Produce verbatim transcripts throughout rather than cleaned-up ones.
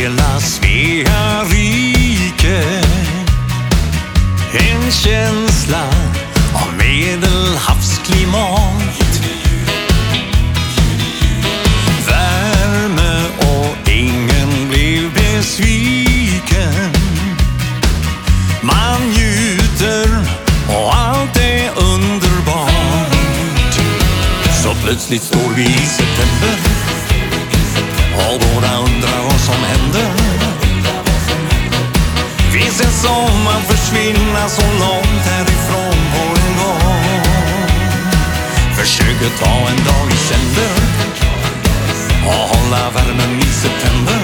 hela Svea rike. En känsla av medelhavsklimat, värme och ingen blev besviken. Man njuter och allt är underbart. Så plötsligt står vi i september och båda undrar vad som händer. Vi ser sommaren försvinna så långt härifrån på en gång. Försöker ta en dag i sänder och hålla värmen i september.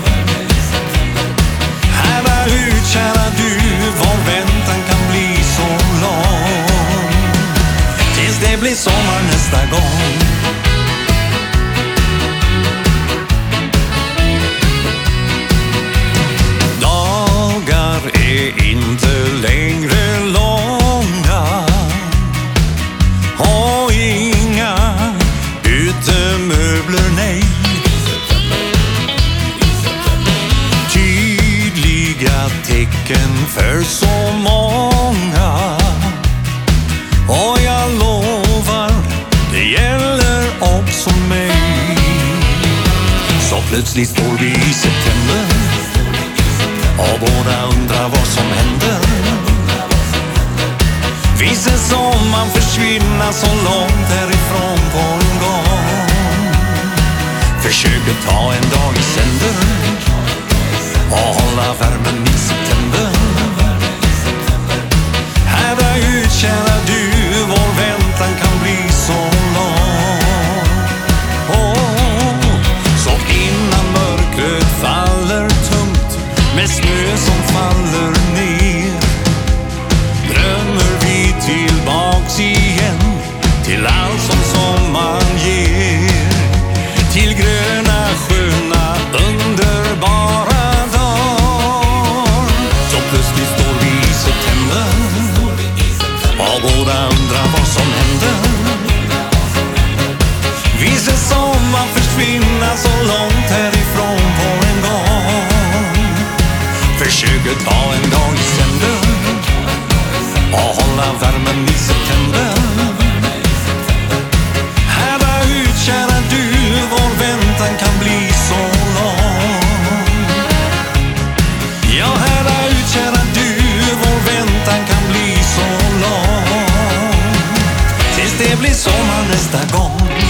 Härda ut, kära du, vår väntan kan bli så lång. Tills det blir sommar nästa gång. Dagar är inte längre långa och inga utemöbler, nej. Tydliga tecken för så många, och jag lovar, det gäller också mig. Så plötsligt står vi i september och båda undrar vad som händer. Vi ser sommaren försvinna så långt härifrån på en gång. Försöker ta en dag i sänder och hålla värmen i september. Härda ut, kära du, vår väntan kan bli så lång. Oh, så innan mörkret faller tungt med snö som faller ner, drömmer vi tillbaks igen till allt som sommaren ger. Till gröna, sköna, underbara dagar. Så plötsligt står vi i september och båda undrar vad som händer. Vi ser sommaren försvinna så långt härifrån på en gång. Försöker ta en dag i sänder och hålla värmen i september. Härda ut, kära du, vår väntan kan bli så lång. Ja, härda ut, kära du, vår väntan kan bli så lång. Tills det blir sommar nästa gång.